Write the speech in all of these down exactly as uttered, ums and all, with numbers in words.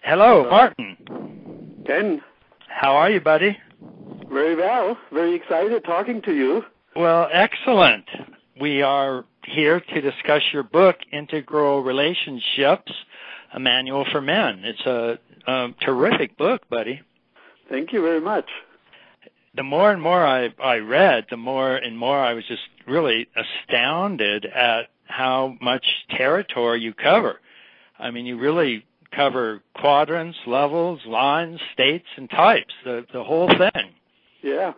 Hello, Martin. Ken. How are you, buddy? Very well. Very excited talking to you. Well, excellent. We are here to discuss your book, Integral Relationships, A Manual for Men. It's a, a terrific book, buddy. Thank you very much. The more and more I, I read, the more and more I was just really astounded at how much territory you cover. I mean, you really cover quadrants, levels, lines, states, and types, the, the whole thing. Yeah.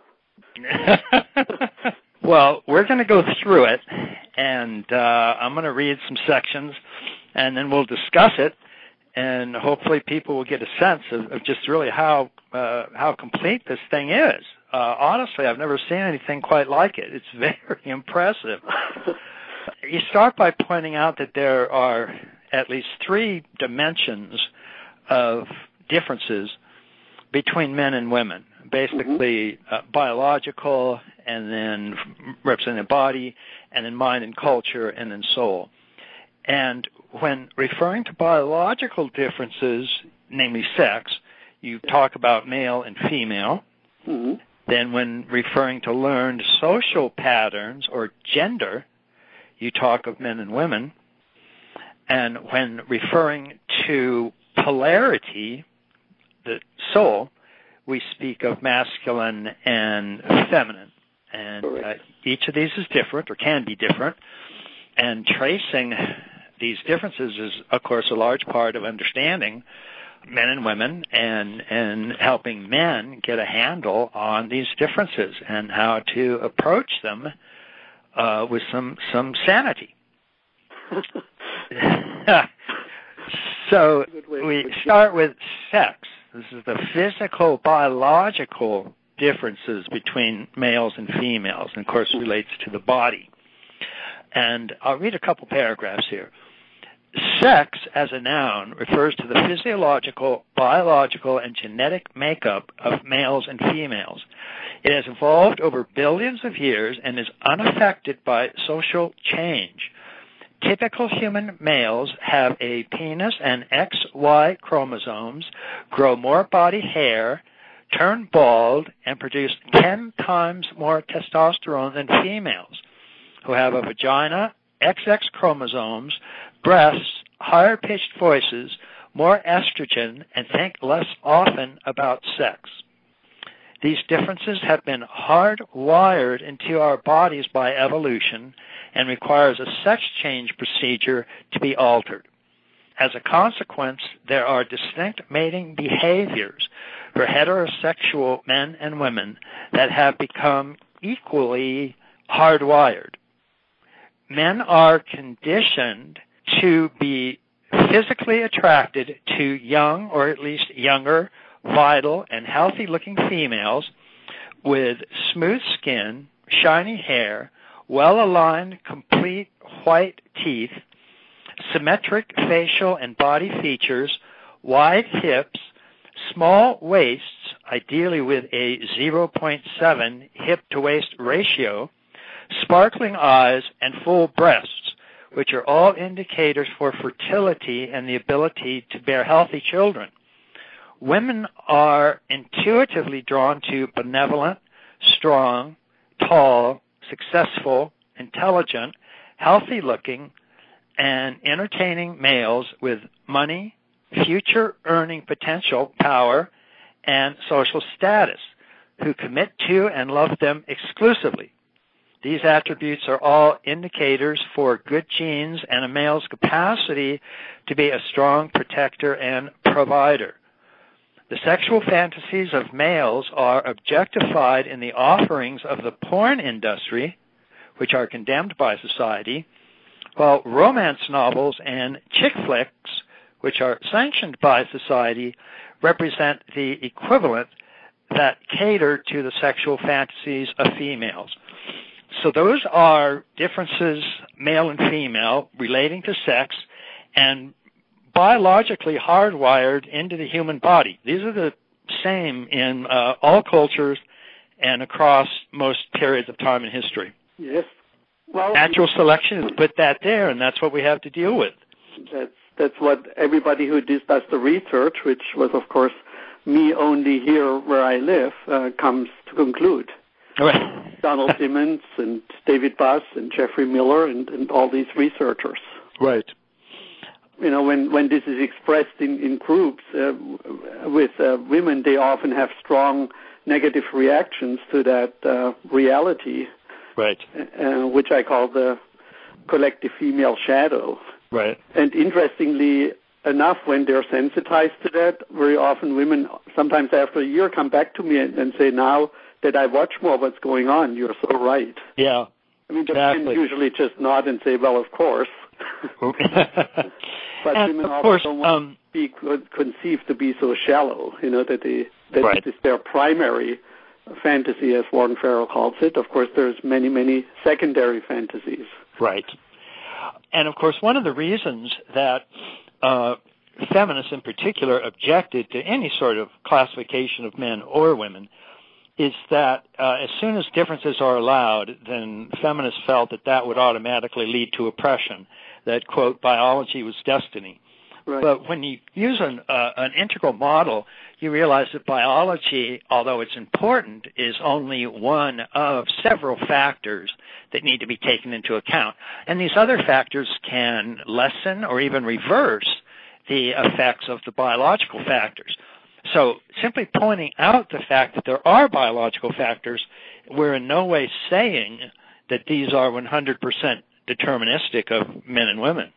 Well, we're going to go through it, and uh, I'm going to read some sections, and then we'll discuss it, and hopefully people will get a sense of, of just really how uh, how complete this thing is. Uh, honestly, I've never seen anything quite like it. It's very impressive. You start by pointing out that there are at least three dimensions of differences between men and women, basically mm-hmm. uh, biological, and then representing the body, and then mind and culture, and then soul. And when referring to biological differences, namely sex, you talk about male and female. Mm-hmm. Then when referring to learned social patterns or gender, you talk of men and women. And when referring to polarity, the soul, we speak of masculine and feminine. And uh, each of these is different or can be different. And tracing these differences is, of course, a large part of understanding men and women and, and helping men get a handle on these differences and how to approach them uh, with some, some sanity. So we start with sex. This is the physical, biological differences between males and females, and of course relates to the body. And I'll read a couple paragraphs here. Sex, as a noun, refers to the physiological, biological, and genetic makeup of males and females. It has evolved over billions of years and is unaffected by social change. Typical human males have a penis and X Y chromosomes, grow more body hair, turn bald, and produce ten times more testosterone than females, who have a vagina, X X chromosomes, breasts, higher-pitched voices, more estrogen, and think less often about sex. These differences have been hardwired into our bodies by evolution and requires a sex change procedure to be altered. As a consequence, there are distinct mating behaviors for heterosexual men and women that have become equally hardwired. Men are conditioned to be physically attracted to young, or at least younger, vital, and healthy-looking females with smooth skin, shiny hair, well-aligned, complete white teeth, symmetric facial and body features, wide hips, small waists, ideally with a zero point seven hip-to-waist ratio, sparkling eyes, and full breasts, which are all indicators for fertility and the ability to bear healthy children. Women are intuitively drawn to benevolent, strong, tall, successful, intelligent, healthy-looking, and entertaining males with money, future earning potential, power, and social status, who commit to and love them exclusively. These attributes are all indicators for good genes and a male's capacity to be a strong protector and provider. The sexual fantasies of males are objectified in the offerings of the porn industry, which are condemned by society, while romance novels and chick flicks, which are sanctioned by society, represent the equivalent that cater to the sexual fantasies of females. So those are differences, male and female, relating to sex and biologically hardwired into the human body. These are the same in uh, all cultures and across most periods of time in history. Yes. Well, natural selection has put that there, and that's what we have to deal with. That's That's what everybody who does the research, which was, of course, me only here where I live, uh, comes to conclude. Right. Donald Simmons and David Buss and Jeffrey Miller and, and all these researchers. Right. You know, when, when this is expressed in, in groups uh, with uh, women, they often have strong negative reactions to that uh, reality, right? Uh, which I call the collective female shadow. Right. And interestingly enough, when they're sensitized to that, very often women, sometimes after a year, come back to me and, and say, now that I watch more what's going on, you're so right. Yeah. I mean, exactly. men usually just nod and say, well, of course. But and women of often course, don't want um, to be conceived to be so shallow, you know, that, they, that right. it is their primary fantasy, as Warren Farrell calls it. Of course, there's many, many secondary fantasies. Right. And, of course, one of the reasons that uh, feminists in particular objected to any sort of classification of men or women is that uh, as soon as differences are allowed, then feminists felt that that would automatically lead to oppression, that, quote, biology was destiny. Right. But when you use an, uh, an integral model, you realize that biology, although it's important, is only one of several factors that need to be taken into account. And these other factors can lessen or even reverse the effects of the biological factors. So simply pointing out the fact that there are biological factors, we're in no way saying that these are one hundred percent deterministic of men and women.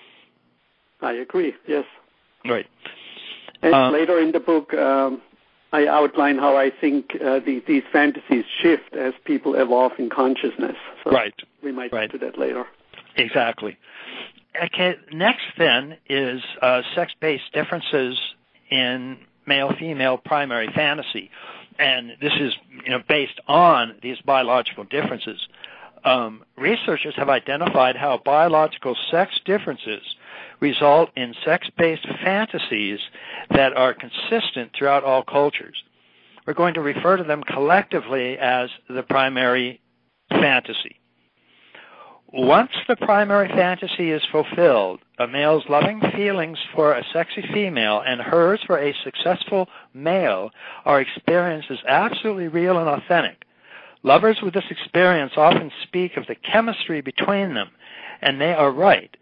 I agree, yes. Right. And uh, later in the book, um, I outline how I think uh, the, these fantasies shift as people evolve in consciousness. So right. we might right. do that later. Exactly. Okay. Next, then, is uh, sex-based differences in male-female primary fantasy, and this is, you know, based on these biological differences. Um, researchers have identified how biological sex differences result in sex-based fantasies that are consistent throughout all cultures. We're going to refer to them collectively as the primary fantasy. Once the primary fantasy is fulfilled, a male's loving feelings for a sexy female and hers for a successful male are experienced as absolutely real and authentic. Lovers with this experience often speak of the chemistry between them, and they are right.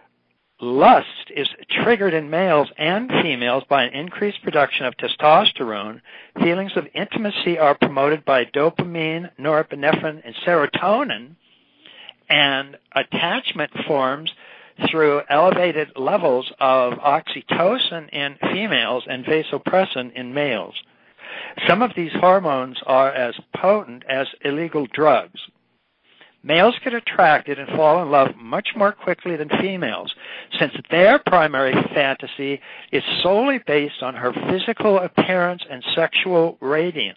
Lust is triggered in males and females by an increased production of testosterone. Feelings of intimacy are promoted by dopamine, norepinephrine, and serotonin, and attachment forms through elevated levels of oxytocin in females and vasopressin in males. Some of these hormones are as potent as illegal drugs. Males get attracted and fall in love much more quickly than females, since their primary fantasy is solely based on her physical appearance and sexual radiance.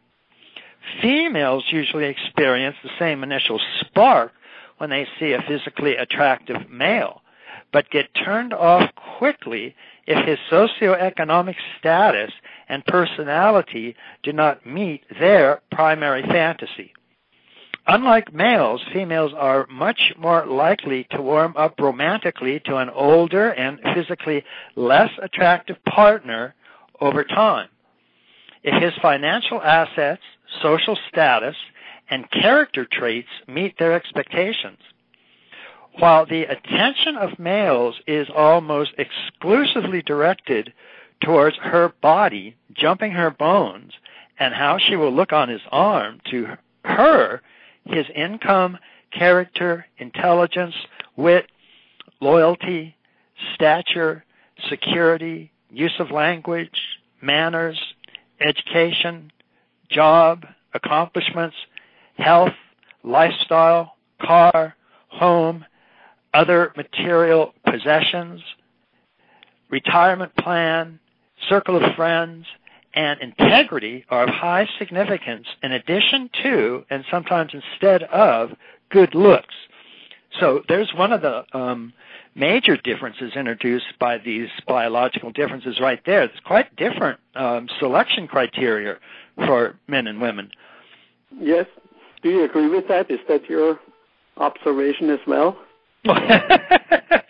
Females usually experience the same initial spark when they see a physically attractive male, but get turned off quickly if his socioeconomic status and personality do not meet their primary fantasy. Unlike males, females are much more likely to warm up romantically to an older and physically less attractive partner over time. If his financial assets, social status, and character traits meet their expectations. While the attention of males is almost exclusively directed towards her body, jumping her bones, and how she will look on his arm, to her, his income, character, intelligence, wit, loyalty, stature, security, use of language, manners, education, job, accomplishments, health, lifestyle, car, home, other material possessions, retirement plan, circle of friends, and integrity are of high significance in addition to, and sometimes instead of, good looks. So there's one of the um, major differences introduced by these biological differences right there. It's quite different um, selection criteria for men and women. Yes. Do you agree with that? Is that your observation as well?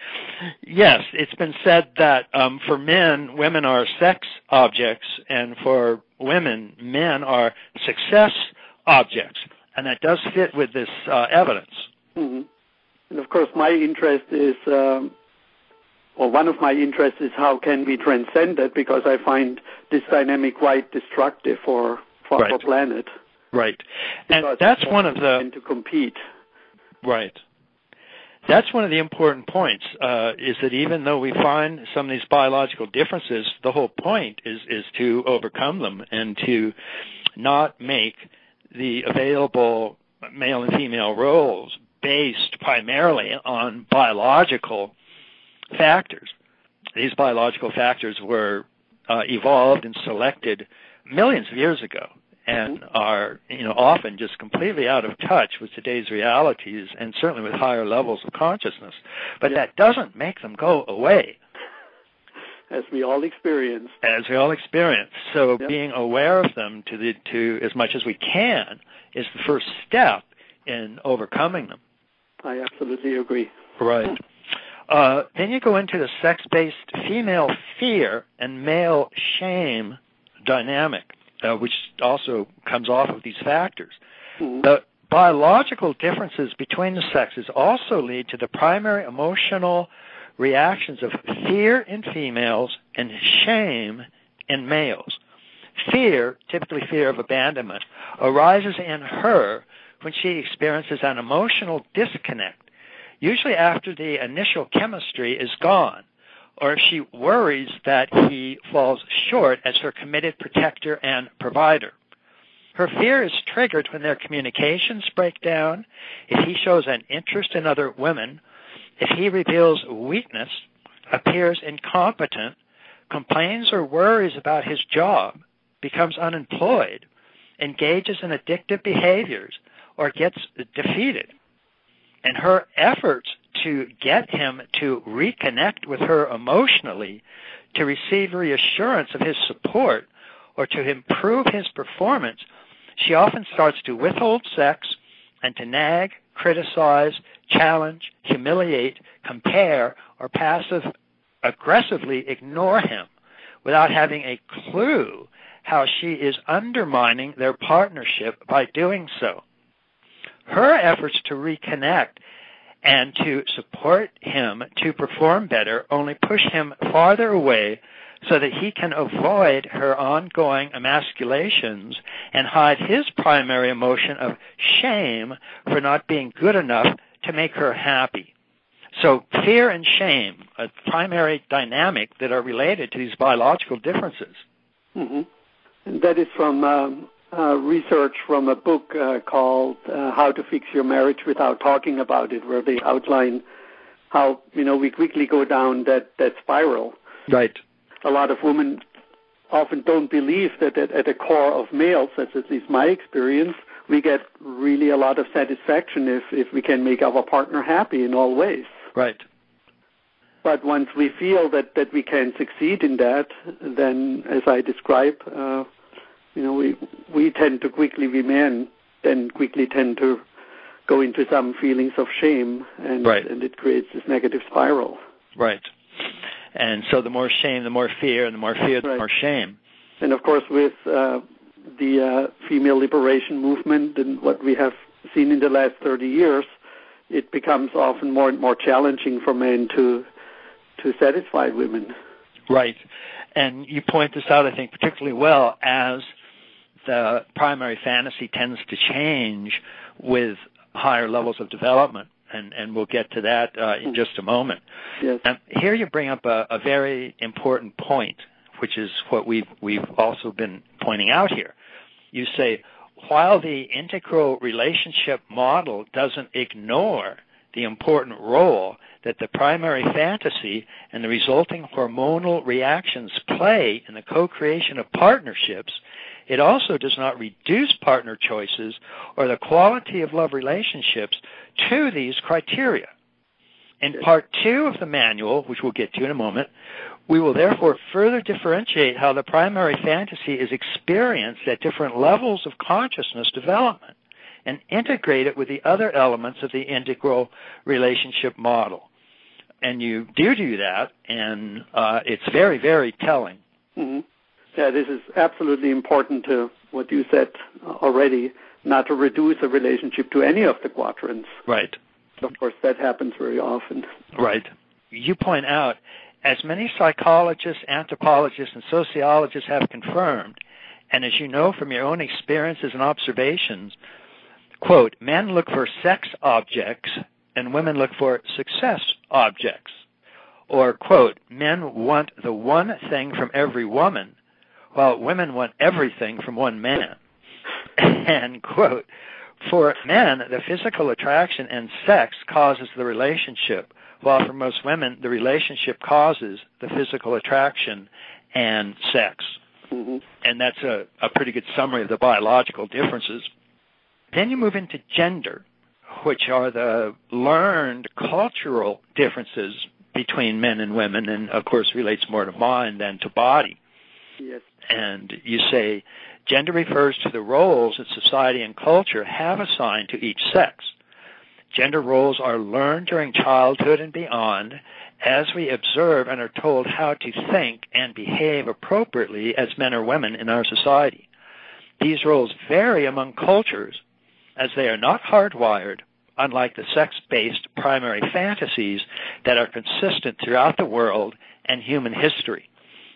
Yes, it's been said that um, for men, women are sex objects, and for women, men are success objects, and that does fit with this uh, evidence. Mm-hmm. And of course, my interest is, um, or one of my interests is how can we transcend that, because I find this dynamic quite destructive for, for right. our planet. Right. And because that's one of the... to compete. Right. That's one of the important points, uh, is that even though we find some of these biological differences, the whole point is, is to overcome them and to not make the available male and female roles based primarily on biological factors. These biological factors were uh, evolved and selected millions of years ago, and are, you know, often just completely out of touch with today's realities and certainly with higher levels of consciousness. But that doesn't make them go away. As we all experience. As we all experience. So yep. being aware of them to the to as much as we can is the first step in overcoming them. I absolutely agree. Right. Uh, then you go into the sex-based female fear and male shame dynamic. Uh, which also comes off of these factors. Mm-hmm. The biological differences between the sexes also lead to the primary emotional reactions of fear in females and shame in males. Fear, typically fear of abandonment, arises in her when she experiences an emotional disconnect, usually after the initial chemistry is gone, or if she worries that he falls short as her committed protector and provider. Her fear is triggered when their communications break down, if he shows an interest in other women, if he reveals weakness, appears incompetent, complains or worries about his job, becomes unemployed, engages in addictive behaviors, or gets defeated. And her efforts to get him to reconnect with her emotionally, to receive reassurance of his support, or to improve his performance, she often starts to withhold sex and to nag, criticize, challenge, humiliate, compare, or passive-aggressively ignore him without having a clue how she is undermining their partnership by doing so. Her efforts to reconnect and to support him to perform better only push him farther away so that he can avoid her ongoing emasculations and hide his primary emotion of shame for not being good enough to make her happy. So fear and shame, a primary dynamic that are related to these biological differences. Mm-hmm. And that is from um, uh, research from a book uh, called uh, How to Fix Your Marriage Without Talking About It, where they outline how, you know, we quickly go down that, that spiral. Right. A lot of women often don't believe that at, at the core of males, that's at least my experience, we get really a lot of satisfaction if, if we can make our partner happy in all ways. Right. But once we feel that, that we can succeed in that, then, as I describe, uh, you know, we we tend to quickly, we men, then quickly tend to go into some feelings of shame, and, right. and it creates this negative spiral. Right. And so the more shame, the more fear, and the more fear, the right. more shame. And of course, with uh, the uh, female liberation movement and what we have seen in the last thirty years, it becomes often more and more challenging for men to to satisfy women. Right. And you point this out, I think, particularly well as the primary fantasy tends to change with higher levels of development. And, and we'll get to that uh, in just a moment. Yes. Now, here you bring up a, a very important point, which is what we've, we've also been pointing out here. You say, while the integral relationship model doesn't ignore the important role that the primary fantasy and the resulting hormonal reactions play in the co-creation of partnerships, it also does not reduce partner choices or the quality of love relationships to these criteria. In part two of the manual, which we'll get to in a moment, we will therefore further differentiate how the primary fantasy is experienced at different levels of consciousness development and integrate it with the other elements of the integral relationship model. and you do do that, and uh, it's very, very telling. Mm-hmm. Yeah, this is absolutely important to what you said already, not to reduce a relationship to any of the quadrants. Right. Of course, that happens very often. Right. You point out, as many psychologists, anthropologists, and sociologists have confirmed, and as you know from your own experiences and observations, quote, men look for sex objects and women look for success objects. Or, quote, men want the one thing from every woman, while women want everything from one man. And, quote, for men, the physical attraction and sex causes the relationship, while for most women, the relationship causes the physical attraction and sex. Mm-hmm. And that's a, a pretty good summary of the biological differences. Then you move into gender, which are the learned cultural differences between men and women, and of course relates more to mind than to body. Yes. And you say gender refers to the roles that society and culture have assigned to each sex. Gender roles are learned during childhood and beyond as we observe and are told how to think and behave appropriately as men or women in our society. These roles vary among cultures as they are not hardwired, unlike the sex-based primary fantasies that are consistent throughout the world and human history.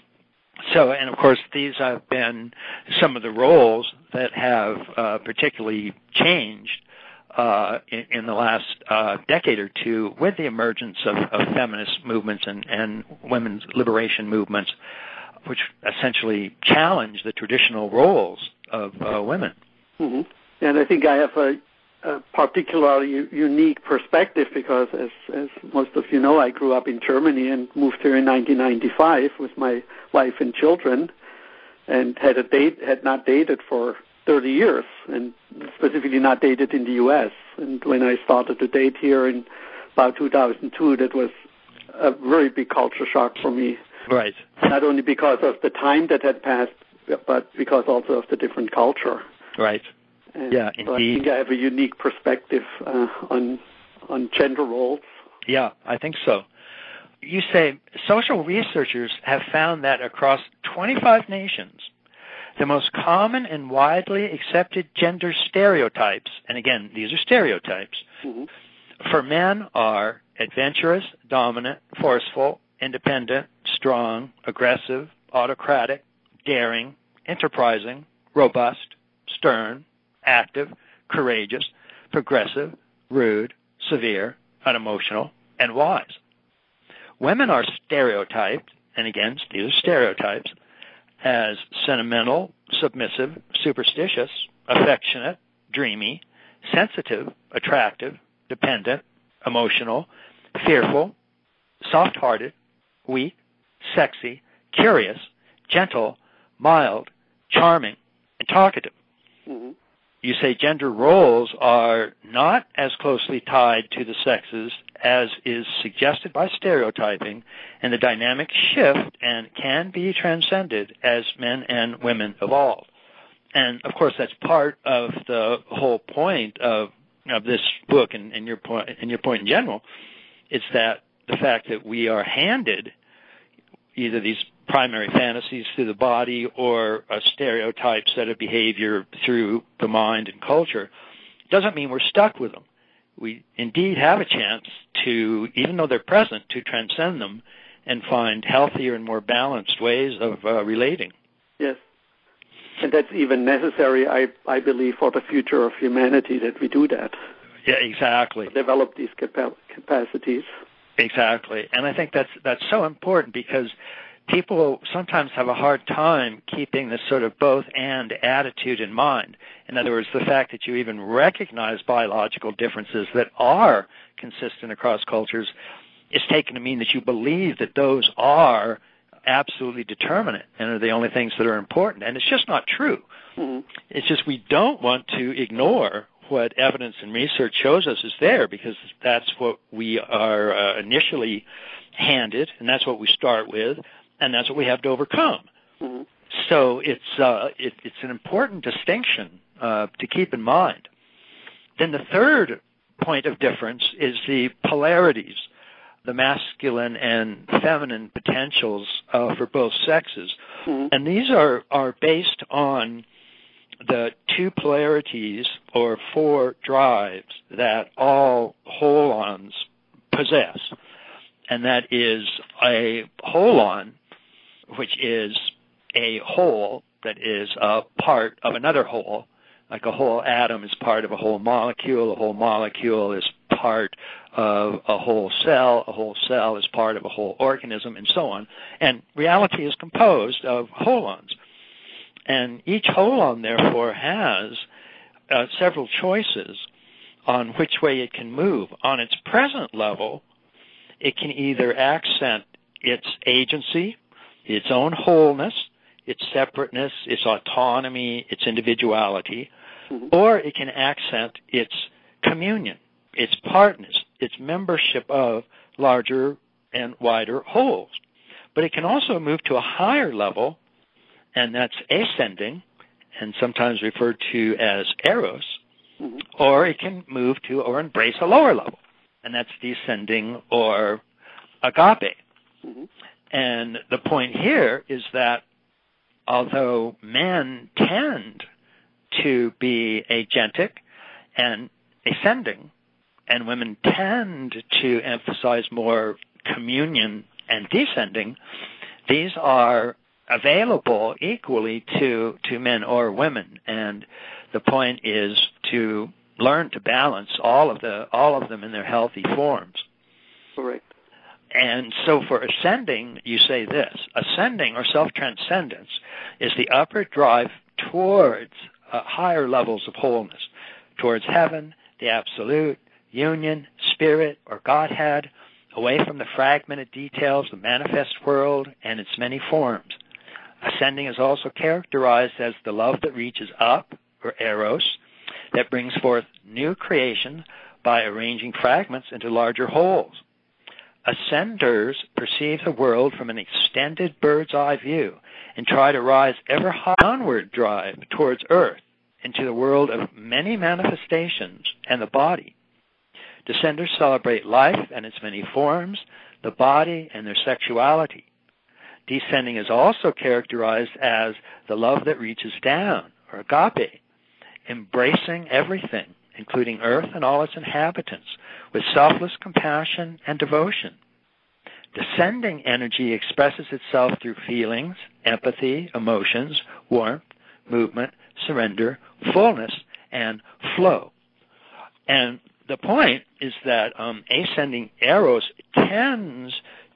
So, and of course, these have been some of the roles that have uh, particularly changed uh, in, in the last uh, decade or two with the emergence of, of feminist movements and, and women's liberation movements, which essentially challenge the traditional roles of uh, women. Mm-hmm. And I think I have a, a particularly u- unique perspective because, as, as most of you know, I grew up in Germany and moved here in nineteen ninety-five with my wife and children, and had a date had not dated for thirty years, and specifically not dated in the U S. And when I started to date here in about two thousand two, that was a very big culture shock for me. Right. Not only because of the time that had passed, but because also of the different culture. Right. And yeah, so indeed. I think I have a unique perspective uh, on on gender roles. Yeah, I think so. You say social researchers have found that across twenty-five nations, the most common and widely accepted gender stereotypes, and again, these are stereotypes, mm-hmm. for men are adventurous, dominant, forceful, independent, strong, aggressive, autocratic, daring, enterprising, robust, stern, active, courageous, progressive, rude, severe, unemotional, and wise. Women are stereotyped, and again, these are stereotypes, as sentimental, submissive, superstitious, affectionate, dreamy, sensitive, attractive, dependent, emotional, fearful, soft-hearted, weak, sexy, curious, gentle, mild, charming, and talkative. Mm-hmm. You say gender roles are not as closely tied to the sexes as is suggested by stereotyping, and the dynamic shift and can be transcended as men and women evolve. And of course, that's part of the whole point of of this book, and, and your point and your point in general, is that the fact that we are handed either these primary fantasies through the body or a stereotype set of behavior through the mind and culture doesn't mean we're stuck with them. We indeed have a chance to, even though they're present, to transcend them and find healthier and more balanced ways of uh, relating. Yes. And that's even necessary, I, I believe, for the future of humanity, that we do that. Yeah, exactly. Develop these capa- capacities. Exactly. And I think that's that's so important because people sometimes have a hard time keeping this sort of both-and attitude in mind. In other words, the fact that you even recognize biological differences that are consistent across cultures is taken to mean that you believe that those are absolutely determinate and are the only things that are important. And it's just not true. Mm-hmm. It's just we don't want to ignore what evidence and research shows us is there, because that's what we are uh, initially handed, and that's what we start with, and that's what we have to overcome. Mm-hmm. So it's uh, it, it's an important distinction uh, to keep in mind. Then the third point of difference is the polarities the masculine and feminine potentials uh, for both sexes. Mm-hmm. And these are, are based on the two polarities or four drives that all holons possess. And that is a holon, which is a whole that is a part of another whole. Like a whole atom is part of a whole molecule, a whole molecule is part of a whole cell, a whole cell is part of a whole organism, and so on. And reality is composed of holons. And each holon, therefore, has uh, several choices on which way it can move. On its present level, it can either accent its agency, its own wholeness, its separateness, its autonomy, its individuality, mm-hmm. or it can accent its communion, its partners, its membership of larger and wider wholes. But it can also move to a higher level, and that's ascending, and sometimes referred to as eros, mm-hmm. or it can move to or embrace a lower level, and that's descending or agape. Mm-hmm. And the point here is that although men tend to be agentic and ascending, and women tend to emphasize more communion and descending, these are available equally to, to men or women. And the point is to learn to balance all of the all of them in their healthy forms. Correct. And so for ascending, you say this: ascending or self-transcendence is the upward drive towards uh, higher levels of wholeness, towards heaven, the absolute, union, spirit, or Godhead, away from the fragmented details of the manifest world and its many forms. Ascending is also characterized as the love that reaches up, or eros, that brings forth new creation by arranging fragments into larger wholes. Ascenders perceive the world from an extended bird's eye view and try to rise ever higher downward drive towards earth into the world of many manifestations and the body. Descenders celebrate life and its many forms, the body and their sexuality. Descending is also characterized as the love that reaches down, or agape, embracing everything, including earth and all its inhabitants, with selfless compassion and devotion. Descending energy expresses itself through feelings, empathy, emotions, warmth, movement, surrender, fullness, and flow. And the point is that um, ascending eros tends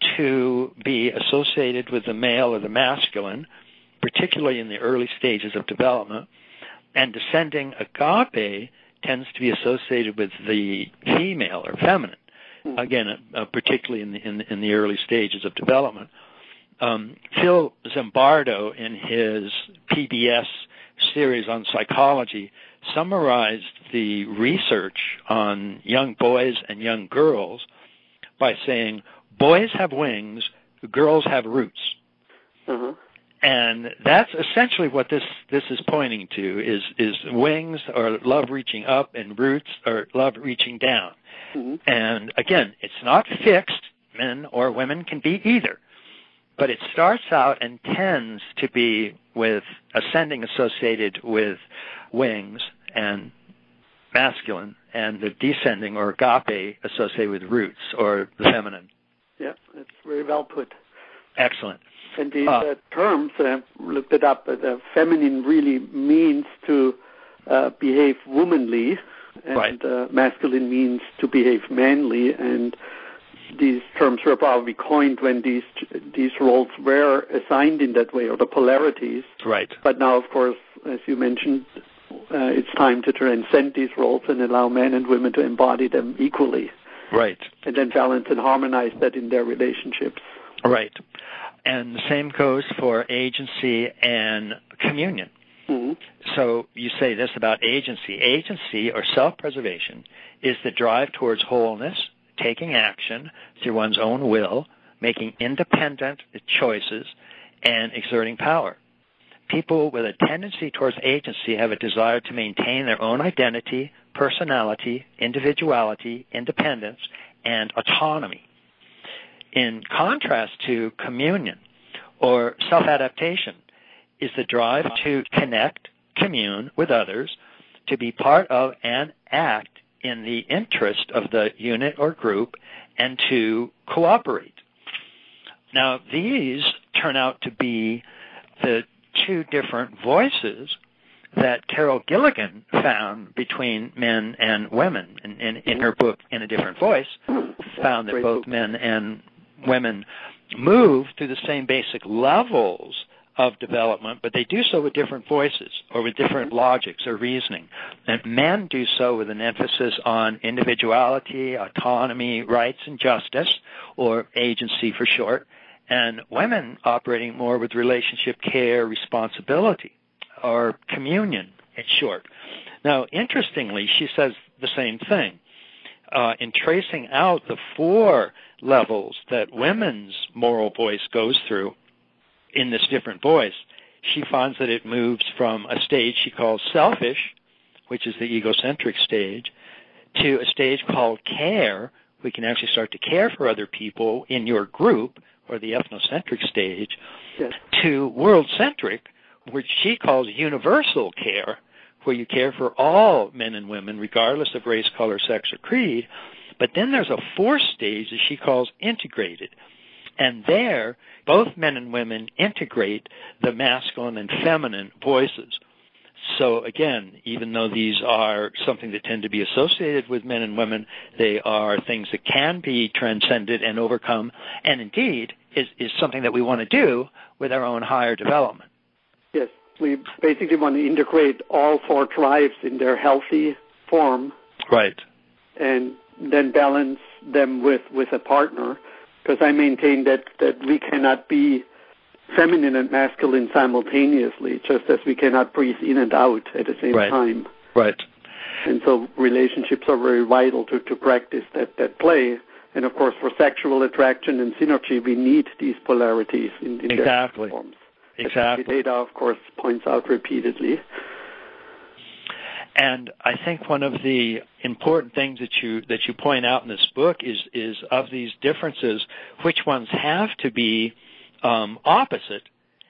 to be associated with the male or the masculine, particularly in the early stages of development, and descending agape tends to be associated with the female or feminine, again, uh, particularly in the, in, in the early stages of development. Um, Phil Zimbardo, in his P B S series on psychology, summarized the research on young boys and young girls by saying, boys have wings, girls have roots. Uh-huh. And that's essentially what this, this is pointing to, is, is wings or love reaching up and roots or love reaching down. Mm-hmm. And again, it's not fixed. Men or women can be either. But it starts out and tends to be with ascending associated with wings and masculine, and the descending or agape associated with roots or the feminine. Yeah, that's very well put. Excellent. And these uh, uh, terms, uh, I've looked it up, but uh, feminine really means to uh, behave womanly, and right. uh, masculine means to behave manly, and these terms were probably coined when these these roles were assigned in that way, or the polarities. Right. But now, of course, as you mentioned, uh, it's time to transcend these roles and allow men and women to embody them equally. Right. And then balance and harmonize that in their relationships. Right. And the same goes for agency and communion. Mm-hmm. So you say this about agency. Agency, or self-preservation, is the drive towards wholeness, taking action through one's own will, making independent choices, and exerting power. People with a tendency towards agency have a desire to maintain their own identity, personality, individuality, independence, and autonomy. in contrast to communion or self-adaptation, is the drive to connect, commune with others, to be part of and act in the interest of the unit or group, and to cooperate. Now, these turn out to be the two different voices that Carol Gilligan found between men and women. And, and in her book, In a Different Voice, found that both men and women move through the same basic levels of development, but they do so with different voices or with different logics or reasoning. And men do so with an emphasis on individuality, autonomy, rights, and justice, or agency for short, and women operating more with relationship, care, responsibility, or communion in short. Now, interestingly, she says the same thing. Uh, in tracing out the four levels that women's moral voice goes through in this different voice, she finds that it moves from a stage she calls selfish, which is the egocentric stage, to a stage called care. We can actually start to care for other people in your group, or the ethnocentric stage, yes, to world-centric, which she calls universal care, where you care for all men and women, regardless of race, color, sex, or creed. But then there's a fourth stage that she calls integrated. And there, both men and women integrate the masculine and feminine voices. So again, even though these are something that tend to be associated with men and women, they are things that can be transcended and overcome, and indeed is, is something that we want to do with our own higher development. Yes, we basically want to integrate all four tribes in their healthy form. Right. And then balance them with, with a partner, because I maintain that, that we cannot be feminine and masculine simultaneously, just as we cannot breathe in and out at the same right. time. Right. And so relationships are very vital to, to practice that, that play. And, of course, for sexual attraction and synergy, we need these polarities in, in exactly. their forms. Exactly. The data, of course, points out repeatedly. And I think one of the important things that you that you point out in this book is is of these differences, which ones have to be um, opposite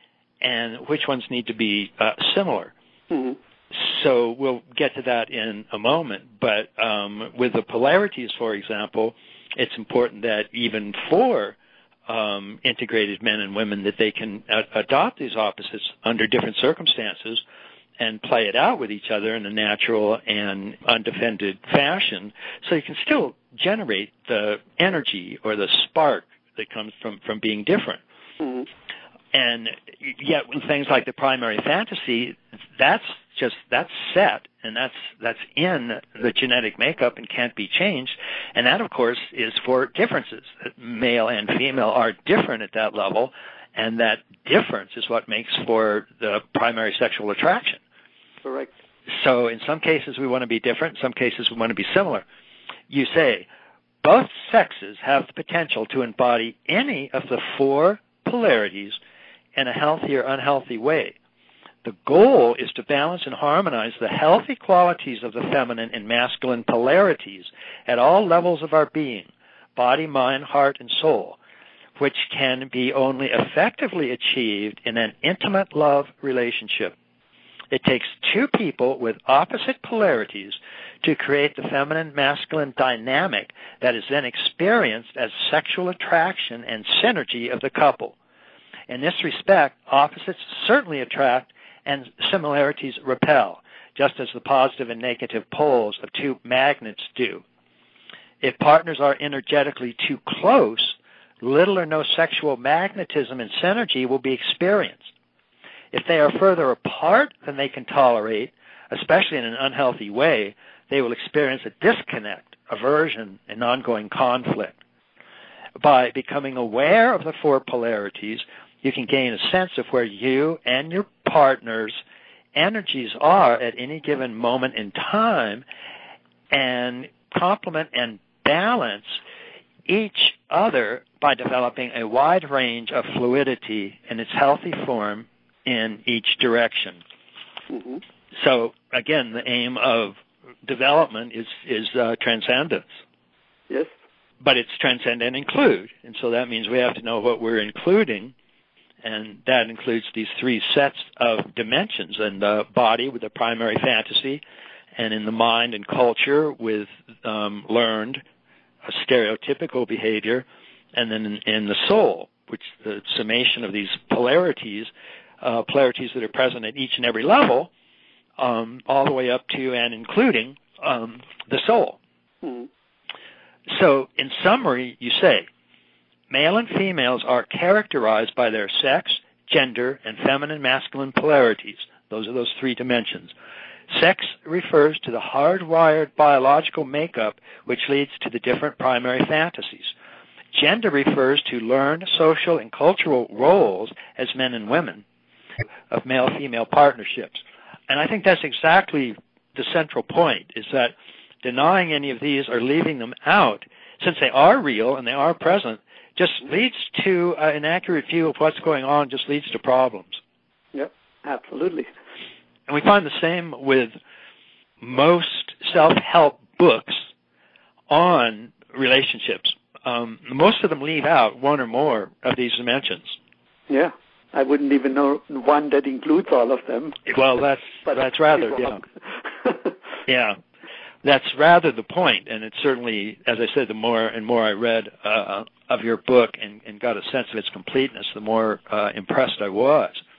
and which ones need to be uh, similar. Mm-hmm. So we'll get to that in a moment. But um, with the polarities, for example, it's important that even for um, integrated men and women that they can a- adopt these opposites under different circumstances and play it out with each other in a natural and undefended fashion, so you can still generate the energy or the spark that comes from, from being different. Mm-hmm. And yet with things like the primary fantasy, that's just, that's set, and that's, that's in the genetic makeup and can't be changed. And that, of course, is for differences. Male and female are different at that level, and that difference is what makes for the primary sexual attraction. Correct. So in some cases we want to be different, in some cases we want to be similar. You say, both sexes have the potential to embody any of the four polarities in a healthy or unhealthy way. The goal is to balance and harmonize the healthy qualities of the feminine and masculine polarities at all levels of our being, body, mind, heart, and soul, which can be only effectively achieved in an intimate love relationship. It takes two people with opposite polarities to create the feminine-masculine dynamic that is then experienced as sexual attraction and synergy of the couple. In this respect, opposites certainly attract and similarities repel, just as the positive and negative poles of two magnets do. If partners are energetically too close, little or no sexual magnetism and synergy will be experienced. If they are further apart than they can tolerate, especially in an unhealthy way, they will experience a disconnect, aversion, and ongoing conflict. By becoming aware of the four polarities, you can gain a sense of where you and your partner's energies are at any given moment in time and complement and balance each other by developing a wide range of fluidity in its healthy form in each direction. Mm-hmm. So, again, the aim of development is, is uh, transcendence. Yes. but it's transcend and include. And so that means we have to know what we're including, and that includes these three sets of dimensions: in the body with the primary fantasy, and in the mind and culture with um, learned, uh, stereotypical behavior, and then in, in the soul, which the summation of these polarities, uh, polarities that are present at each and every level, um, all the way up to and including um, the soul. Mm-hmm. So, in summary, you say, male and females are characterized by their sex, gender, and feminine masculine polarities. Those are those three dimensions. Sex refers to the hardwired biological makeup which leads to the different primary fantasies. Gender refers to learned social and cultural roles as men and women of male-female partnerships. And I think that's exactly the central point, is that denying any of these or leaving them out, since they are real and they are present, just leads to uh, an accurate view of what's going on, just leads to problems. Yep, absolutely. And we find the same with most self-help books on relationships. Um, most of them leave out one or more of these dimensions. Yeah, I wouldn't even know one that includes all of them. Well, that's that's rather, yeah. yeah. That's rather the point, and it's certainly, as I said, the more and more I read uh, of your book and, and got a sense of its completeness, the more uh, impressed I was.